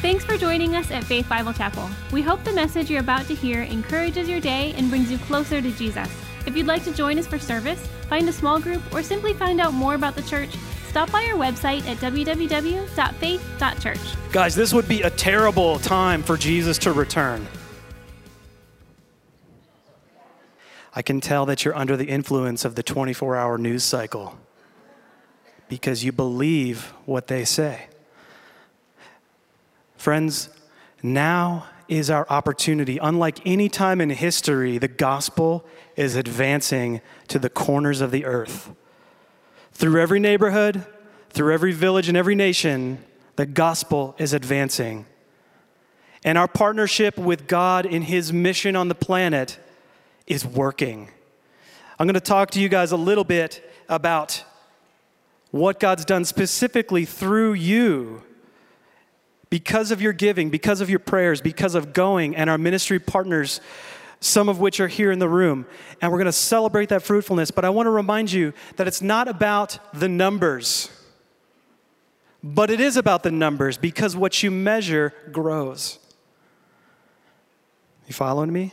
Thanks for joining us at Faith Bible Chapel. We hope the message you're about to hear encourages your day and brings you closer to Jesus. If you'd like to join us for service, find a small group, or simply find out more about the church, stop by our website at www.faith.church. Guys, this would be a terrible time for Jesus to return. I can tell that you're under the influence of the 24-hour news cycle because you believe what they say. Friends, now is our opportunity. Unlike any time in history, the gospel is advancing to the corners of the earth. Through every neighborhood, through every village and every nation, the gospel is advancing. And our partnership with God in his mission on the planet is working. I'm going to talk to you guys a little bit about what God's done specifically through you because of your giving, because of your prayers, because of going, and our ministry partners, some of which are here in the room. And we're going to celebrate that fruitfulness. But I want to remind you that it's not about the numbers, but it is about the numbers because what you measure grows. You following me?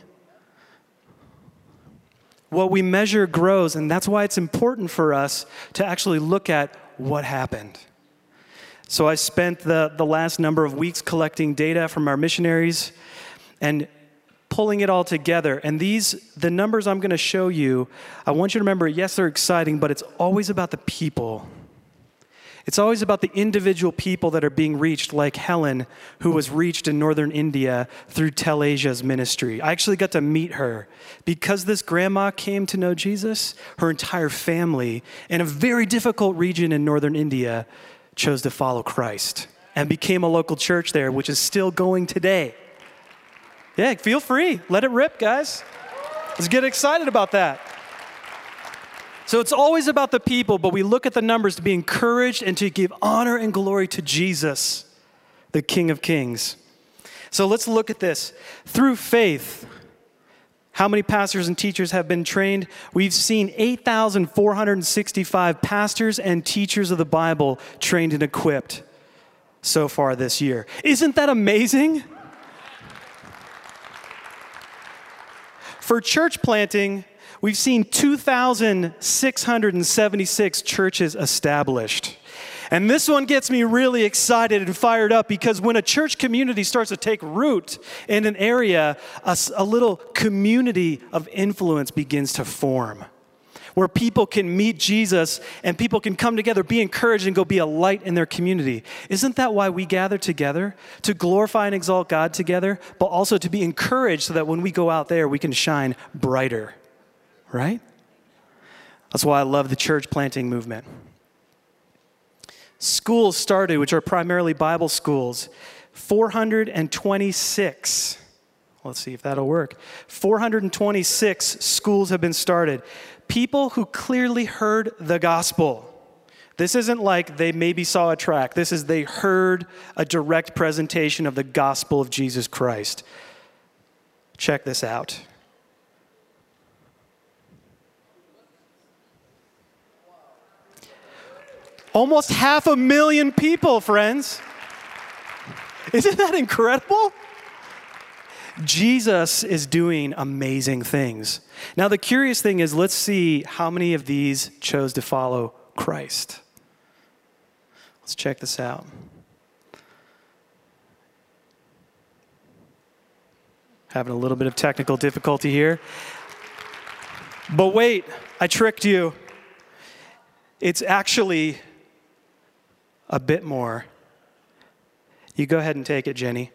What we measure grows, and that's why it's important for us to actually look at what happened. So I spent the last number of weeks collecting data from our missionaries and pulling it all together. And the numbers I'm going to show you, I want you to remember, yes, they're exciting, but it's always about the people. It's always about the individual people that are being reached, like Helen, who was reached in northern India through Telasia's ministry. I actually got to meet her. Because this grandma came to know Jesus, her entire family in a very difficult region in northern India chose to follow Christ and became a local church there, which is still going today. Yeah, feel free. Let it rip, guys. Let's get excited about that. So it's always about the people, but we look at the numbers to be encouraged and to give honor and glory to Jesus, the King of Kings. So let's look at this. Through faith, how many pastors and teachers have been trained? We've seen 8,465 pastors and teachers of the Bible trained and equipped so far this year. Isn't that amazing? For church planting, we've seen 2,676 churches established. And this one gets me really excited and fired up because when a church community starts to take root in an area, a little community of influence begins to form where people can meet Jesus and people can come together, be encouraged, and go be a light in their community. Isn't that why we gather together? To glorify and exalt God together, but also to be encouraged so that when we go out there, we can shine brighter, right? That's why I love the church planting movement. Schools started, which are primarily Bible schools, 426. Let's see if that'll work. 426 schools have been started. People who clearly heard the gospel. This isn't like they maybe saw a tract. This is they heard a direct presentation of the gospel of Jesus Christ. Check this out. Almost 500,000 people, friends. Isn't that incredible? Jesus is doing amazing things. Now, the curious thing is, let's see how many of these chose to follow Christ. Let's check this out. Having a little bit of technical difficulty here. But wait, I tricked you. It's actually a bit more. You go ahead and take it, Jenny.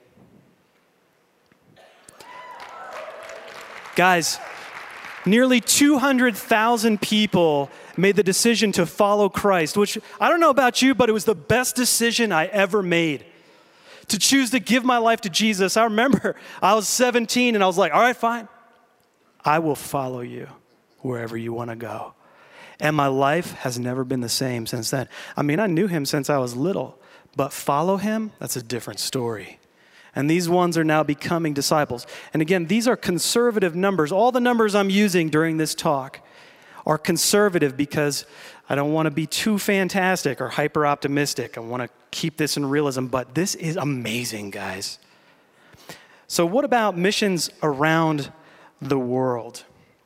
Guys, nearly 200,000 people made the decision to follow Christ, which I don't know about you, but it was the best decision I ever made. To choose to give my life to Jesus. I remember I was 17 and I was like, all right, fine. I will follow you wherever you want to go. And my life has never been the same since then. I mean, I knew him since I was little, but follow him, that's a different story. And these ones are now becoming disciples. And again, these are conservative numbers. All the numbers I'm using during this talk or conservative because I don't want to be too fantastic or hyper optimistic. I want to keep this in realism, but this is amazing, guys. So what about missions around the world?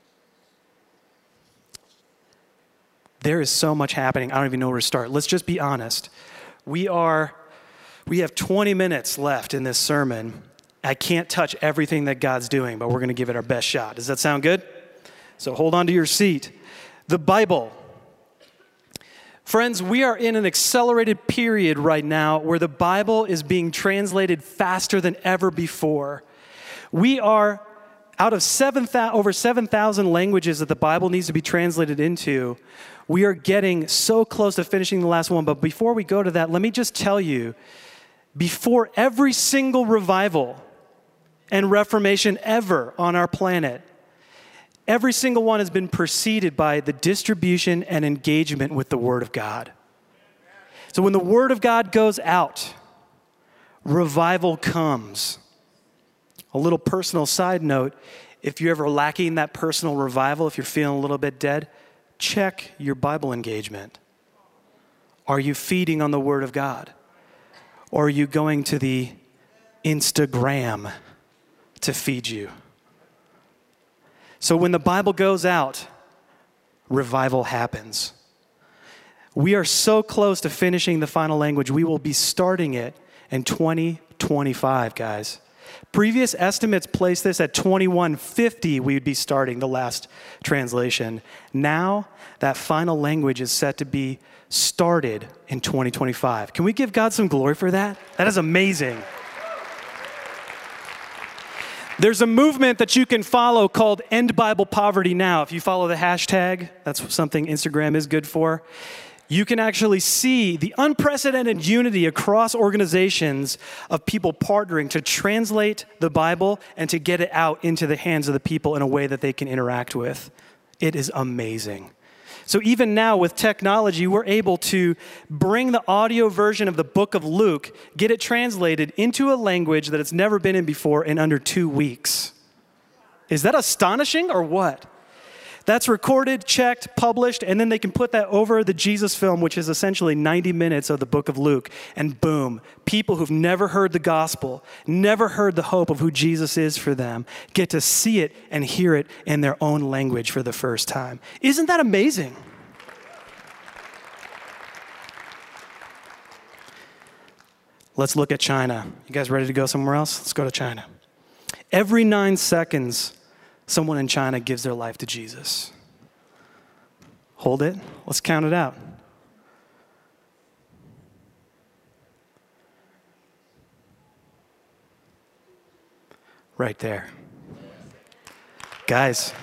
There is so much happening. I don't even know where to start. Let's just be honest. We have 20 minutes left in this sermon. I can't touch everything that God's doing, but we're going to give it our best shot. Does that sound good? So hold on to your seat. The Bible. Friends, we are in an accelerated period right now where the Bible is being translated faster than ever before. We are, out of over 7,000 languages that the Bible needs to be translated into, we are getting so close to finishing the last one. But before we go to that, let me just tell you, before every single revival and reformation ever on our planet, every single one has been preceded by the distribution and engagement with the Word of God. So when the Word of God goes out, revival comes. A little personal side note, if you're ever lacking that personal revival, if you're feeling a little bit dead, check your Bible engagement. Are you feeding on the Word of God? Or are you going to the Instagram to feed you? So when the Bible goes out, revival happens. We are so close to finishing the final language. We will be starting it in 2025, guys. Previous estimates place this at 2150. We would be starting the last translation. Now, that final language is set to be started in 2025. Can we give God some glory for that? That is amazing. There's a movement that you can follow called End Bible Poverty Now. If you follow the hashtag, that's something Instagram is good for. You can actually see the unprecedented unity across organizations of people partnering to translate the Bible and to get it out into the hands of the people in a way that they can interact with. It is amazing. So even now with technology, we're able to bring the audio version of the book of Luke, get it translated into a language that it's never been in before in under 2 weeks. Is that astonishing or what? That's recorded, checked, published, and then they can put that over the Jesus film, which is essentially 90 minutes of the book of Luke. And boom, people who've never heard the gospel, never heard the hope of who Jesus is for them, get to see it and hear it in their own language for the first time. Isn't that amazing? Let's look at China. You guys ready to go somewhere else? Let's go to China. Every 9 seconds, someone in China gives their life to Jesus. Hold it. Let's count it out. Right there. Guys,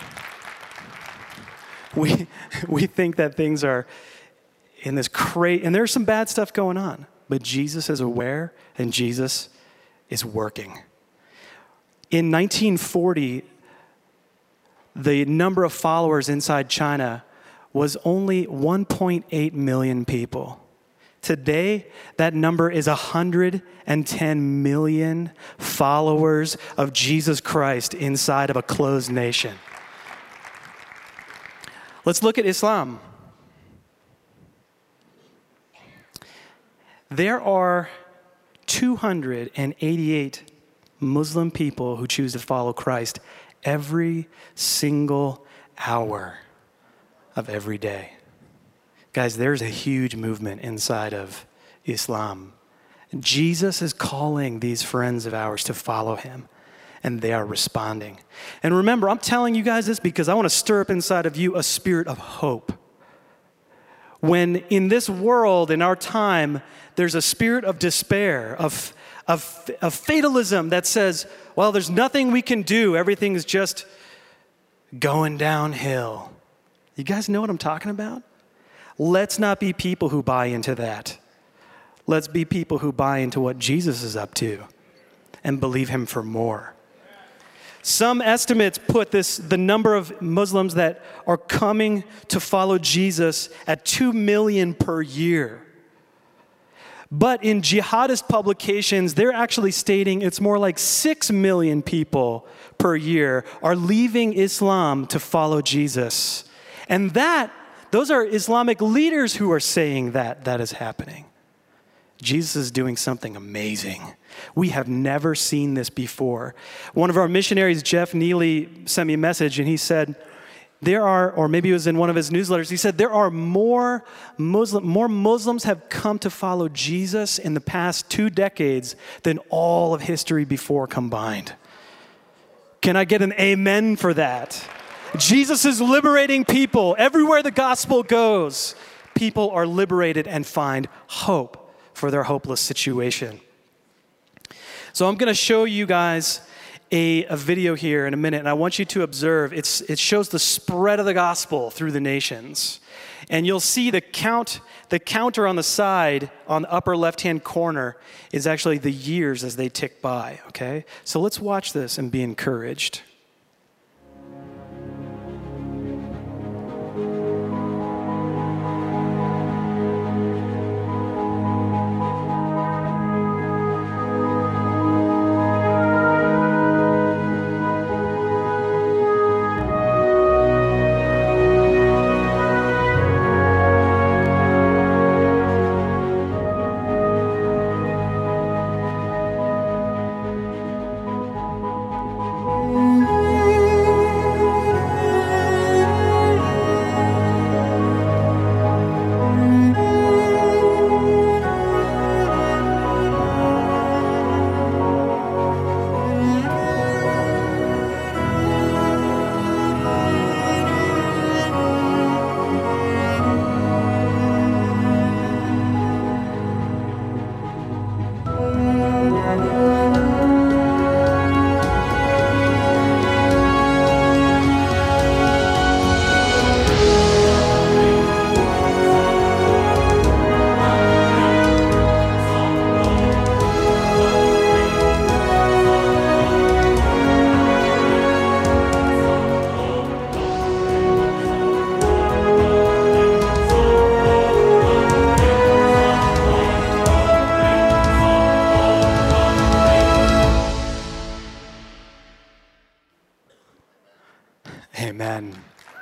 we think that things are in this crazy, and there's some bad stuff going on, but Jesus is aware and Jesus is working. In 1940, the number of followers inside China was only 1.8 million people. Today, that number is 110 million followers of Jesus Christ inside of a closed nation. Let's look at Islam. There are 288 Muslim people who choose to follow Christ every single hour of every day. Guys, there's a huge movement inside of Islam. Jesus is calling these friends of ours to follow him, and they are responding. And remember, I'm telling you guys this because I want to stir up inside of you a spirit of hope. When in this world, in our time, there's a spirit of despair, of fatalism that says, well, there's nothing we can do. Everything is just going downhill. You guys know what I'm talking about? Let's not be people who buy into that. Let's be people who buy into what Jesus is up to and believe him for more. Some estimates put the number of Muslims that are coming to follow Jesus at 2 million per year. But in jihadist publications, they're actually stating it's more like 6 million people per year are leaving Islam to follow Jesus. And those are Islamic leaders who are saying that is happening. Jesus is doing something amazing. We have never seen this before. One of our missionaries, Jeff Neely, sent me a message, and he said, or maybe it was in one of his newsletters, he said, there are more Muslims have come to follow Jesus in the past 2 decades than all of history before combined. Can I get an amen for that? Jesus is liberating people. Everywhere the gospel goes, people are liberated and find hope for their hopeless situation. So I'm going to show you guys a video here in a minute, and I want you to observe. It shows the spread of the gospel through the nations. And you'll see the counter on the side, on the upper left-hand corner, is actually the years as they tick by, okay? So let's watch this and be encouraged. Amen.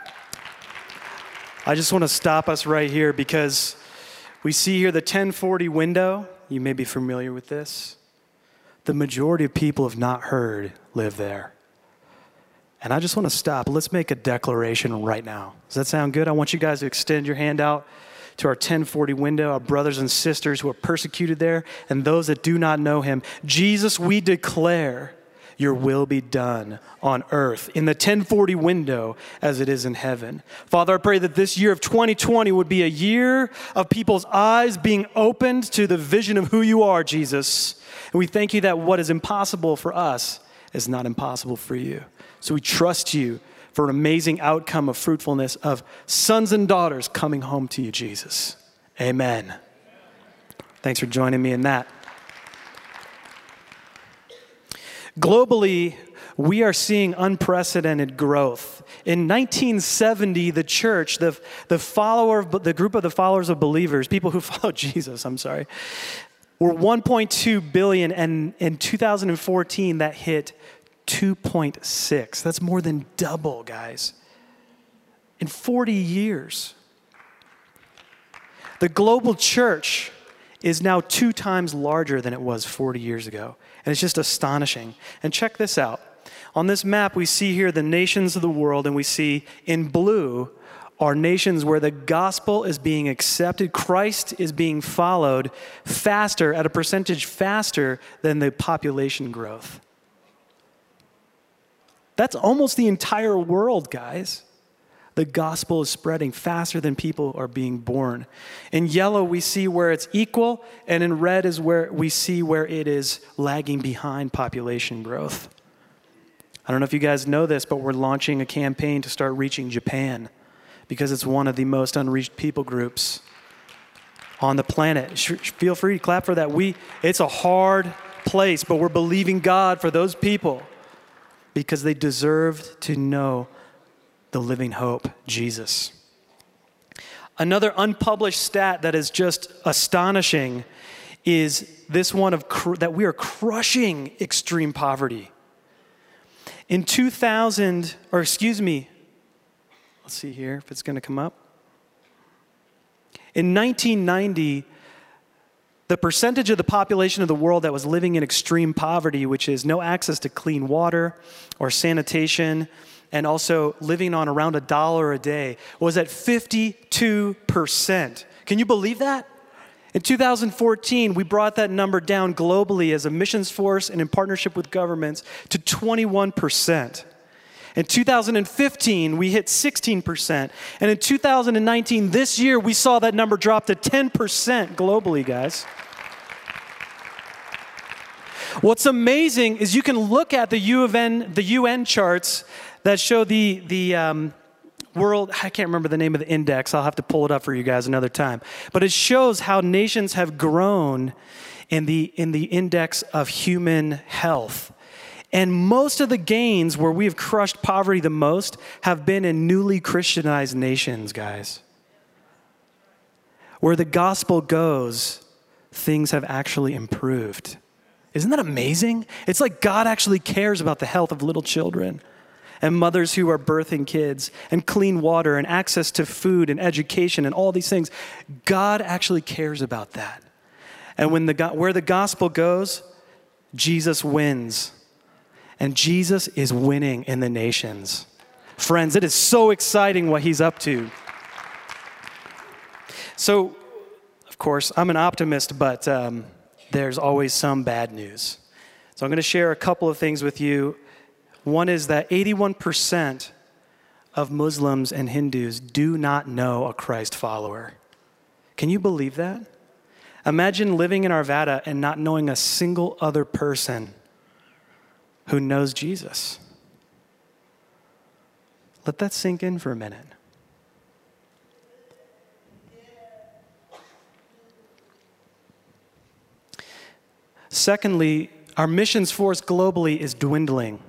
I just want to stop us right here because we see here the 1040 window. You may be familiar with this. The majority of people have not heard live there. And I just want to stop. Let's make a declaration right now. Does that sound good? I want you guys to extend your hand out to our 1040 window, our brothers and sisters who are persecuted there, and those that do not know him. Jesus, we declare your will be done on earth in the 1040 window as it is in heaven. Father, I pray that this year of 2020 would be a year of people's eyes being opened to the vision of who you are, Jesus. And we thank you that what is impossible for us is not impossible for you. So we trust you for an amazing outcome of fruitfulness of sons and daughters coming home to you, Jesus. Amen. Thanks for joining me in that. Globally, we are seeing unprecedented growth. In 1970, the church, the group of the followers of believers, people who follow Jesus, were 1.2 billion, and in 2014, that hit 2.6. That's more than double, guys. In 40 years. The global church is now 2 times larger than it was 40 years ago. And it's just astonishing. And check this out. On this map, we see here the nations of the world, and we see in blue are nations where the gospel is being accepted. Christ is being followed faster, at a percentage faster than the population growth. That's almost the entire world, guys. The gospel is spreading faster than people are being born. In yellow, we see where it's equal, and in red is where we see where it is lagging behind population growth. I don't know if you guys know this, but we're launching a campaign to start reaching Japan because it's one of the most unreached people groups on the planet. Feel free to clap for that. It's a hard place, but we're believing God for those people because they deserve to know the living hope, Jesus. Another unpublished stat that is just astonishing is this one that we are crushing extreme poverty. In 2000, let's Let's see here if it's going to come up. In 1990, the percentage of the population of the world that was living in extreme poverty, which is no access to clean water or sanitation, and also living on around $1 a day, was at 52%. Can you believe that? In 2014, we brought that number down globally as a missions force and in partnership with governments to 21%. In 2015, we hit 16%. And in 2019, this year, we saw that number drop to 10% globally, guys. What's amazing is you can look at the UN charts that show the world, I can't remember the name of the index. I'll have to pull it up for you guys another time. But it shows how nations have grown in the index of human health. And most of the gains where we've crushed poverty the most have been in newly Christianized nations, guys. Where the gospel goes, things have actually improved. Isn't that amazing? It's like God actually cares about the health of little children and mothers who are birthing kids and clean water and access to food and education and all these things. God actually cares about that. And where the gospel goes, Jesus wins. And Jesus is winning in the nations. Friends, it is so exciting what he's up to. So, of course, I'm an optimist, but there's always some bad news. So I'm going to share a couple of things with you. One is that 81% of Muslims and Hindus do not know a Christ follower. Can you believe that? Imagine living in Arvada and not knowing a single other person who knows Jesus. Let that sink in for a minute. Secondly, our missions force globally is dwindling.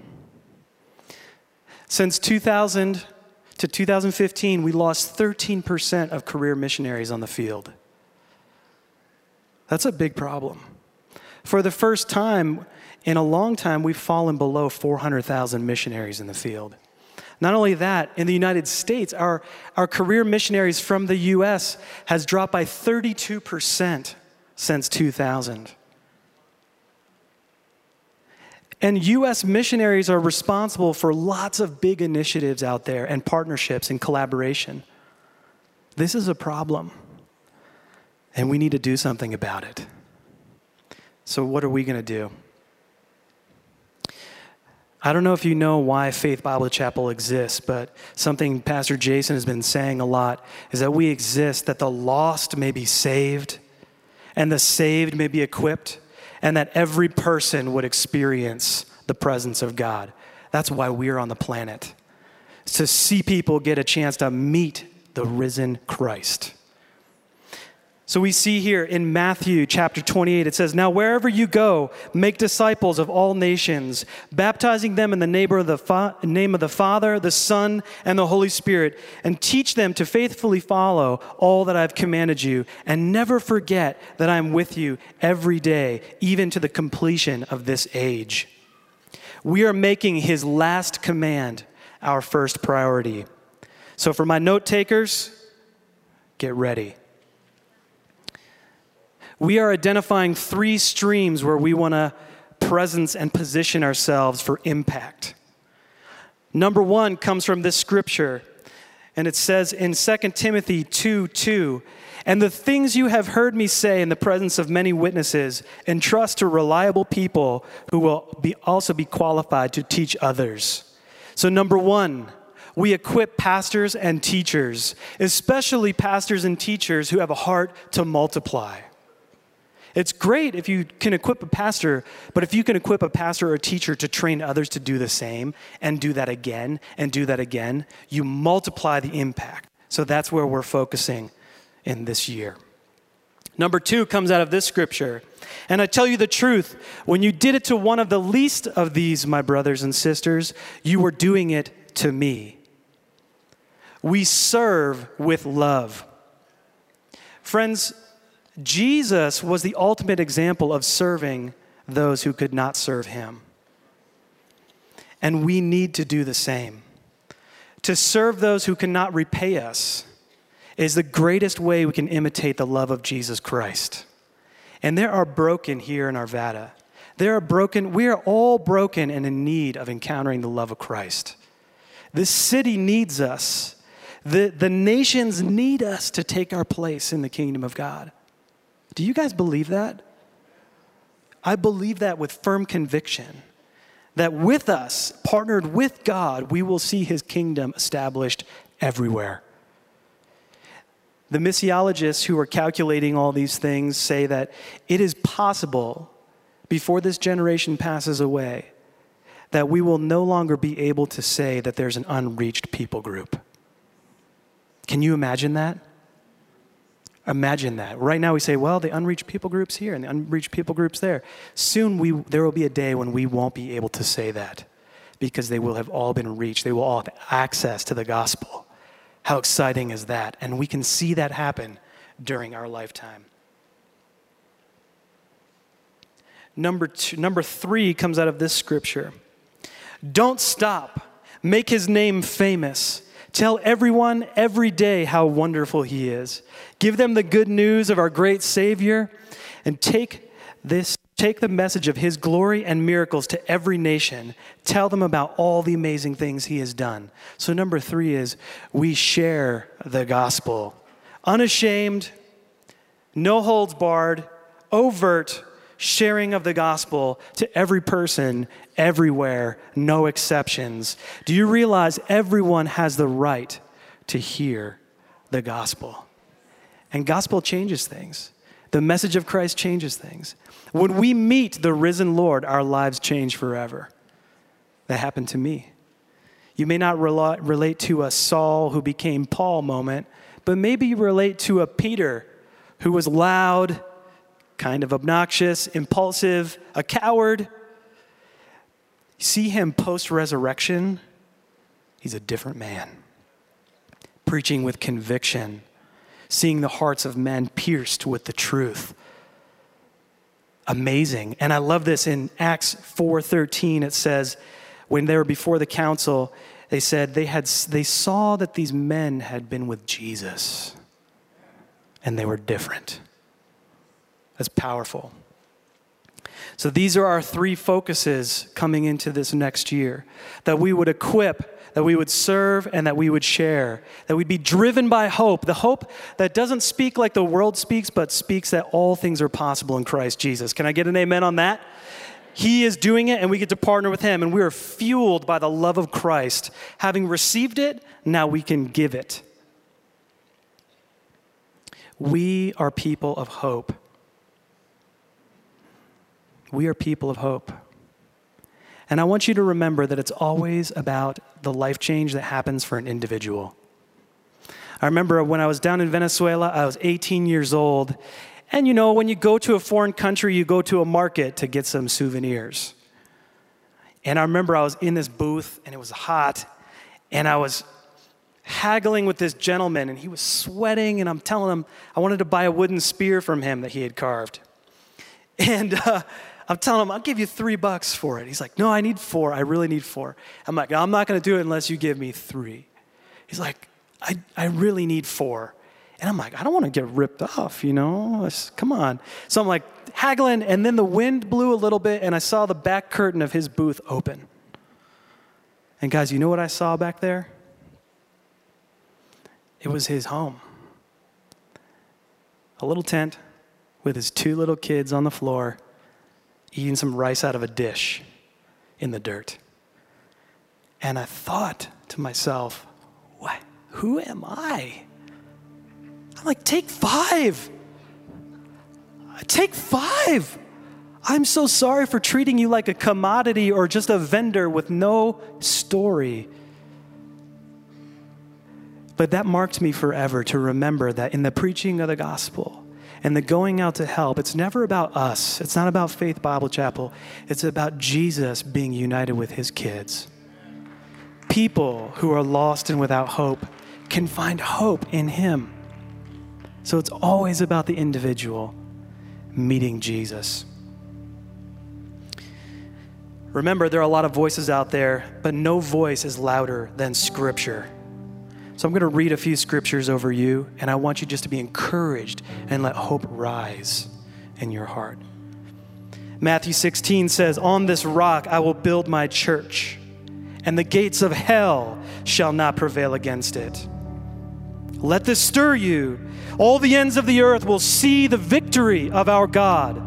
Since 2000 to 2015, we lost 13% of career missionaries on the field. That's a big problem. For the first time in a long time, we've fallen below 400,000 missionaries in the field. Not only that, in the United States, our career missionaries from the U.S. has dropped by 32% since 2000. And U.S. missionaries are responsible for lots of big initiatives out there and partnerships and collaboration. This is a problem, and we need to do something about it. So what are we going to do? I don't know if you know why Faith Bible Chapel exists, but something Pastor Jason has been saying a lot is that we exist that the lost may be saved and the saved may be equipped, and that every person would experience the presence of God. That's why we're on the planet, to see people get a chance to meet the risen Christ. So we see here in Matthew chapter 28, it says, "Now wherever you go, make disciples of all nations, baptizing them in the name of the Father, the Son, and the Holy Spirit, and teach them to faithfully follow all that I've commanded you, and never forget that I am with you every day, even to the completion of this age." We are making his last command our first priority. So for my note takers, get ready. We are identifying 3 streams where we want to presence and position ourselves for impact. Number 1 comes from this scripture, and it says in 2 Timothy 2:2, "And the things you have heard me say in the presence of many witnesses, entrust to reliable people who will also be qualified to teach others." So number 1, we equip pastors and teachers, especially pastors and teachers who have a heart to multiply. It's great if you can equip a pastor, but if you can equip a pastor or a teacher to train others to do the same and do that again and do that again, you multiply the impact. So that's where we're focusing in this year. Number 2 comes out of this scripture. "And I tell you the truth, when you did it to one of the least of these, my brothers and sisters, you were doing it to me." We serve with love. Friends, Jesus was the ultimate example of serving those who could not serve him. And we need to do the same. To serve those who cannot repay us is the greatest way we can imitate the love of Jesus Christ. And there are broken here in Arvada. We are all broken and in need of encountering the love of Christ. This city needs us. The nations need us to take our place in the kingdom of God. Do you guys believe that? I believe that with firm conviction, that with us, partnered with God, we will see his kingdom established everywhere. The missiologists who are calculating all these things say that it is possible, before this generation passes away, that we will no longer be able to say that there's an unreached people group. Can you imagine that? Imagine that. Right now we say, well, the unreached people group's here and the unreached people group's there. Soon there will be a day when we won't be able to say that because they will have all been reached. They will all have access to the gospel. How exciting is that? And we can see that happen during our lifetime. Number 3 comes out of this scripture. Don't stop. Make his name famous. Tell everyone every day how wonderful he is. Give them the good news of our great Savior and take the message of his glory and miracles to every nation. Tell them about all the amazing things he has done. So number 3 is we share the gospel. Unashamed, no holds barred, overt sharing of the gospel to every person, everywhere, no exceptions. Do you realize everyone has the right to hear the gospel? And gospel changes things. The message of Christ changes things. When we meet the risen Lord, our lives change forever. That happened to me. You may not relate to a Saul who became Paul moment, but maybe you relate to a Peter who was loud, kind of obnoxious, impulsive, a coward. You see him post-resurrection, he's a different man. Preaching with conviction, seeing the hearts of men pierced with the truth. Amazing. And I love this in Acts 4:13. It says, when they were before the council, they said they saw that these men had been with Jesus and they were different. That's powerful. So these are our 3 focuses coming into this next year. That we would equip, that we would serve, and that we would share. That we'd be driven by hope. The hope that doesn't speak like the world speaks, but speaks that all things are possible in Christ Jesus. Can I get an amen on that? He is doing it, and we get to partner with him. And we are fueled by the love of Christ. Having received it, now we can give it. We are people of hope. We are people of hope. And I want you to remember that it's always about the life change that happens for an individual. I remember when I was down in Venezuela, I was 18 years old. And you know, when you go to a foreign country, you go to a market to get some souvenirs. And I remember I was in this booth and it was hot. And I was haggling with this gentleman and he was sweating. And I'm telling him I wanted to buy a wooden spear from him that he had carved. And I'm telling him, I'll give you $3 for it. He's like, no, I need 4. I really need 4. I'm like, I'm not going to do it unless you give me 3. He's like, I really need 4. And I'm like, I don't want to get ripped off, you know? Come on. So I'm like haggling, and then the wind blew a little bit, and I saw the back curtain of his booth open. And guys, you know what I saw back there? It was his home. A little tent with his 2 little kids on the floor, eating some rice out of a dish in the dirt. And I thought to myself, what? Who am I? I'm like, take 5. Take 5. I'm so sorry for treating you like a commodity or just a vendor with no story. But that marked me forever to remember that in the preaching of the gospel, and the going out to help, it's never about us. It's not about Faith Bible Chapel. It's about Jesus being united with his kids. People who are lost and without hope can find hope in him. So it's always about the individual meeting Jesus. Remember, there are a lot of voices out there, but no voice is louder than Scripture. So I'm going to read a few scriptures over you, and I want you just to be encouraged and let hope rise in your heart. Matthew 16 says, "On this rock I will build my church, and the gates of hell shall not prevail against it." Let this stir you. All the ends of the earth will see the victory of our God.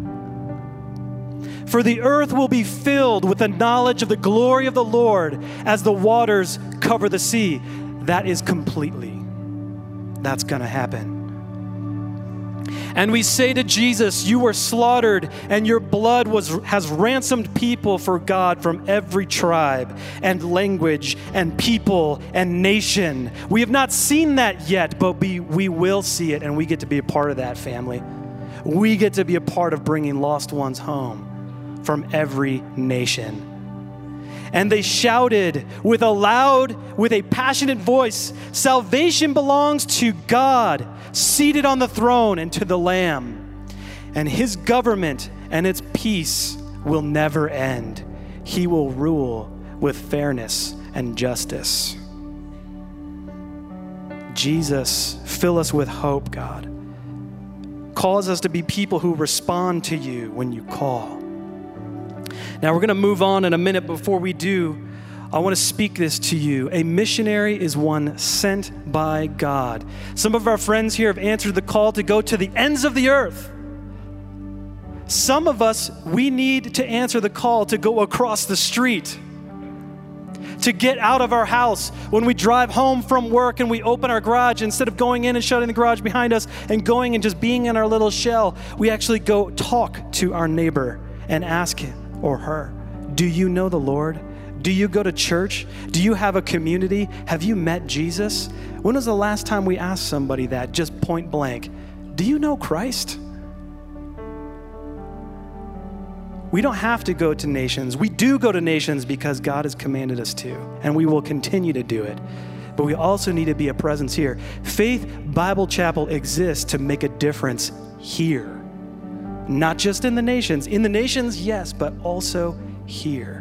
For the earth will be filled with the knowledge of the glory of the Lord as the waters cover the sea. That is completely. That's going to happen. And we say to Jesus, "You were slaughtered, and your blood has ransomed people for God from every tribe and language and people and nation." We have not seen that yet, but we will see it, and we get to be a part of that family. We get to be a part of bringing lost ones home from every nation. And they shouted with a passionate voice, "Salvation belongs to God, seated on the throne, and to the Lamb. And his government and its peace will never end. He will rule with fairness and justice." Jesus, fill us with hope, God. Cause us to be people who respond to you when you call. Now, we're going to move on in a minute. Before we do, I want to speak this to you. A missionary is one sent by God. Some of our friends here have answered the call to go to the ends of the earth. Some of us, we need to answer the call to go across the street, to get out of our house. When we drive home from work and we open our garage, instead of going in and shutting the garage behind us and going and just being in our little shell, we actually go talk to our neighbor and ask him or her, "Do you know the Lord? Do you go to church? Do you have a community? Have you met Jesus?" When was the last time we asked somebody that, just point blank? Do you know Christ? We don't have to go to nations. We do go to nations because God has commanded us to, and we will continue to do it. But we also need to be a presence here. Faith Bible Chapel exists to make a difference here. Not just in the nations. In the nations, yes, but also here.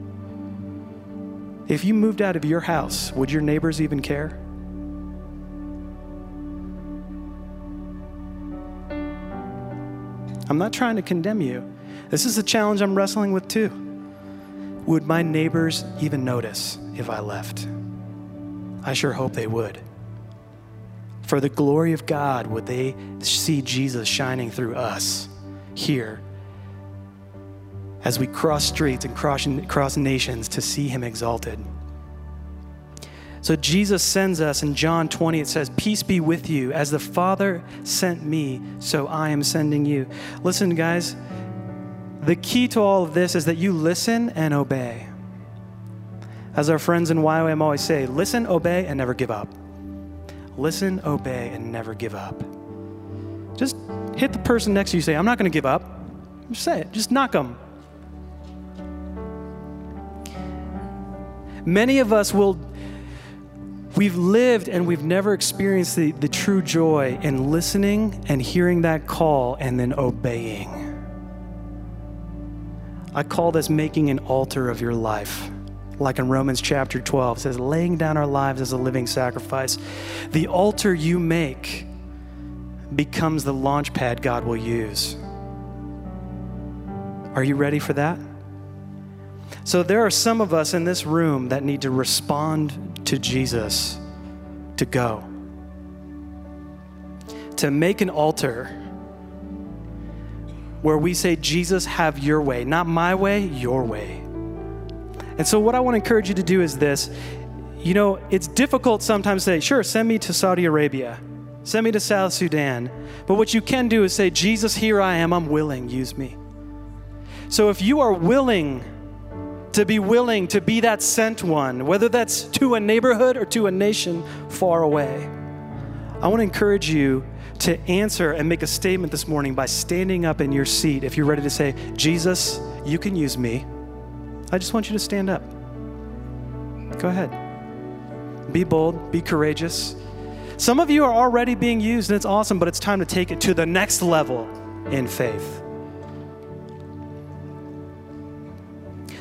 If you moved out of your house, would your neighbors even care? I'm not trying to condemn you. This is a challenge I'm wrestling with too. Would my neighbors even notice if I left? I sure hope they would. For the glory of God, would they see Jesus shining through us here as we cross streets and cross nations to see him exalted. So Jesus sends us in John 20, it says, "Peace be with you. As the Father sent me, so I am sending you." Listen, guys, the key to all of this is that you listen and obey. As our friends in YWAM always say, listen, obey, and never give up. Listen, obey, and never give up. Just hit the person next to you, say, "I'm not going to give up." Just say it. Just knock them. Many of us we've lived and we've never experienced the true joy in listening and hearing that call and then obeying. I call this making an altar of your life. Like in Romans chapter 12, it says, laying down our lives as a living sacrifice. The altar you make becomes the launch pad God will use. Are you ready for that? So there are some of us in this room that need to respond to Jesus, to go, to make an altar where we say, "Jesus, have your way, not my way, your way." And so what I want to encourage you to do is this. You know, it's difficult sometimes to say, "Sure, send me to Saudi Arabia. Send me to South Sudan." But what you can do is say, "Jesus, here I am. I'm willing. Use me." So if you are willing to be that sent one, whether that's to a neighborhood or to a nation far away, I want to encourage you to answer and make a statement this morning by standing up in your seat. If you're ready to say, "Jesus, you can use me," I just want you to stand up. Go ahead. Be bold, be courageous. Some of you are already being used and it's awesome, but it's time to take it to the next level in faith.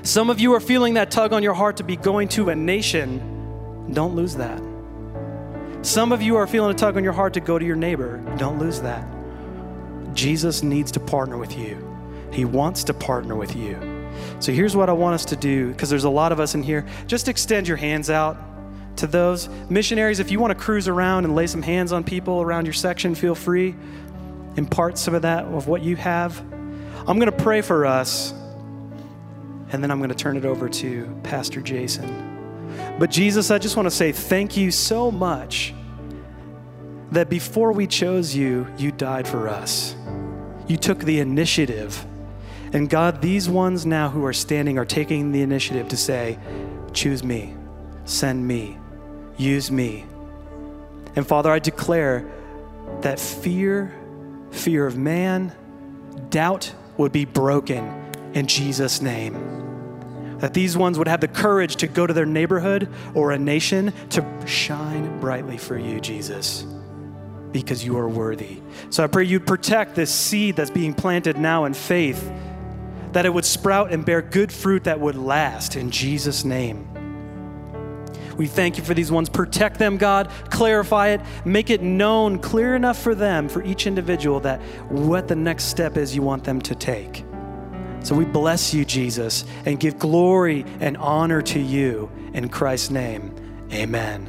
Some of you are feeling that tug on your heart to be going to a nation. Don't lose that. Some of you are feeling a tug on your heart to go to your neighbor. Don't lose that. Jesus needs to partner with you. He wants to partner with you. So here's what I want us to do, because there's a lot of us in here. Just extend your hands out to those. Missionaries, if you want to cruise around and lay some hands on people around your section, feel free. Impart some of that, of what you have. I'm going to pray for us, and then I'm going to turn it over to Pastor Jason. But Jesus, I just want to say thank you so much that before we chose you, you died for us. You took the initiative. And God, these ones now who are standing are taking the initiative to say, choose me, send me, use me. And Father, I declare that fear of man, doubt would be broken in Jesus' name. That these ones would have the courage to go to their neighborhood or a nation to shine brightly for you, Jesus, because you are worthy. So I pray you'd protect this seed that's being planted now in faith, that it would sprout and bear good fruit that would last in Jesus' name. We thank you for these ones. Protect them, God. Clarify it. Make it known clear enough for them, for each individual, that what the next step is you want them to take. So we bless you, Jesus, and give glory and honor to you. In Christ's name, amen.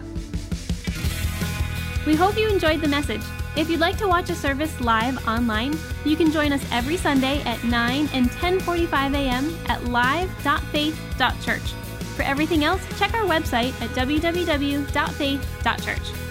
We hope you enjoyed the message. If you'd like to watch a service live online, you can join us every Sunday at 9 and 10:45 a.m. at live.faith.church. For everything else, check our website at www.faith.church.